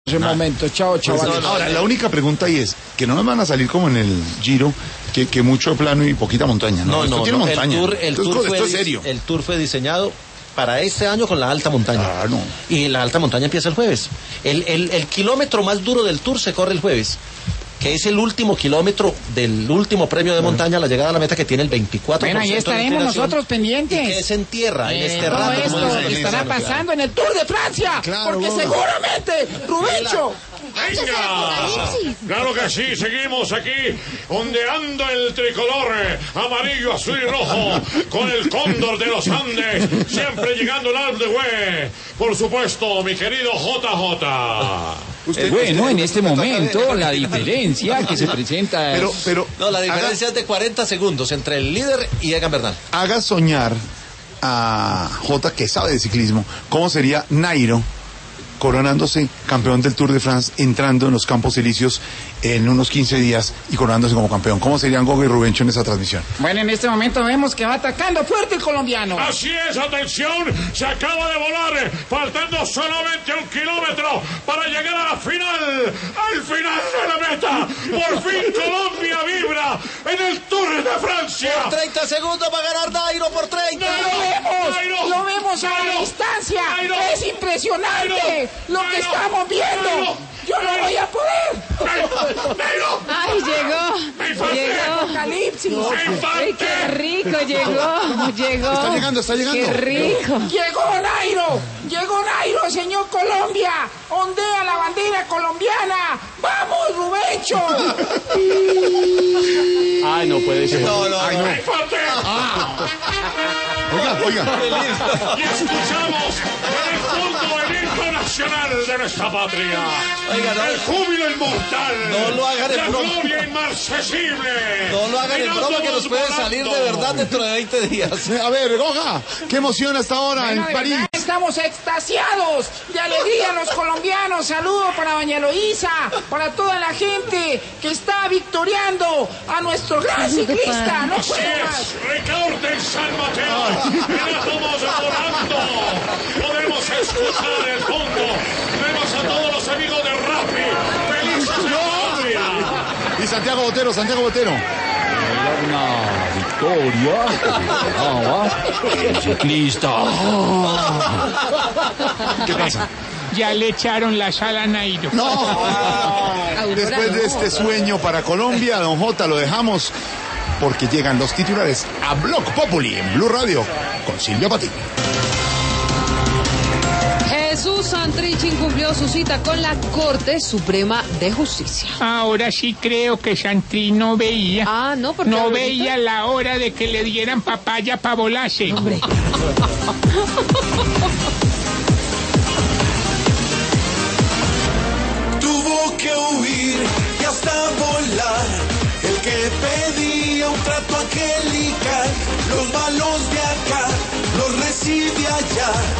ese momento. Chao, chavales. Pues ahora, la única pregunta ahí es que no nos van a salir como en el Giro, que mucho plano y poquita montaña. No, esto tiene montaña. Esto es serio. El Tour fue diseñado para este año con la alta montaña. No. Y la alta montaña empieza el jueves. El kilómetro más duro del Tour se corre el jueves, que es el último kilómetro del último premio de montaña, la llegada a la meta, que tiene el 24%. Bueno, ahí estaremos nosotros pendientes. Y que es en tierra, en este Todo rato. esto estará pasando en el Tour de Francia, porque seguramente, Rubencho... ¡Venga! Claro que sí, seguimos aquí ondeando el tricolor amarillo, azul y rojo con el cóndor de los Andes, siempre llegando al Alpe d'Huez. Por supuesto, mi querido JJ. Bueno, en este momento la diferencia que se presenta es... Pero no, la diferencia es de 40 segundos entre el líder y Egan Bernal. Haga soñar a J, que sabe de ciclismo, cómo sería Nairo coronándose campeón del Tour de France, entrando en los Campos Elíseos en unos 15 días y coronándose como campeón. ¿Cómo serían Goga y Rubencho en esa transmisión? Bueno, en este momento vemos que va atacando fuerte el colombiano. Así es, atención, se acaba de volar, faltando solamente 1 kilómetro para llegar a la final, al final de la meta. Por fin Colombia vibra en el Tour de Francia. Por 30 segundos va a ganar Nairo, por 30. Lo vemos a la distancia. Es impresionante lo que estamos viendo. Yo no voy a poder. Ay, llegó. Apocalipsis. Ay, qué rico, llegó. Está llegando. Qué rico. Llegó Nairo, señor Colombia. Ondea la bandera colombiana. ¡Vamos, Rubencho! Ay, no puede ser. No. Oiga. Y escuchamos en el fondo el himno nacional de nuestra patria. Oiga, no. El júbilo inmortal. No lo hagan en la broma. gloria inmarcesible. No lo hagan en broma, que nos puede volando. salir de verdad dentro de 20 días. A ver, Goga, ¿qué emoción hasta ahora Bueno, en de París? verdad, estamos extasiados de alegría los colombianos. Saludos para doña Eloísa, para toda la gente que está victoriando a nuestro gran ciclista. No Así puedo más. es, Ricaurte en San Mateo. Y la estamos volando. Podemos escuchar el fondo. Vemos a todos los amigos de Rappi. ¡Felices en Colombia! Y Santiago Botero. Una victoria. El ciclista. ¿Qué pasa? Ya le echaron la sal a Nairo. No. Después de este sueño para Colombia, don J, lo dejamos porque llegan los titulares a Blog Populi en Blue Radio con Silvia Patiño. Jesús Santrich incumplió su cita con la Corte Suprema de Justicia. Ahora sí creo que Santrich no veía. Ah, no, porque no veía la hora de que le dieran papaya para volarse. Hombre. Tuvo que huir y hasta volar. El que pedía un trato angelical, los malos de acá los recibe allá.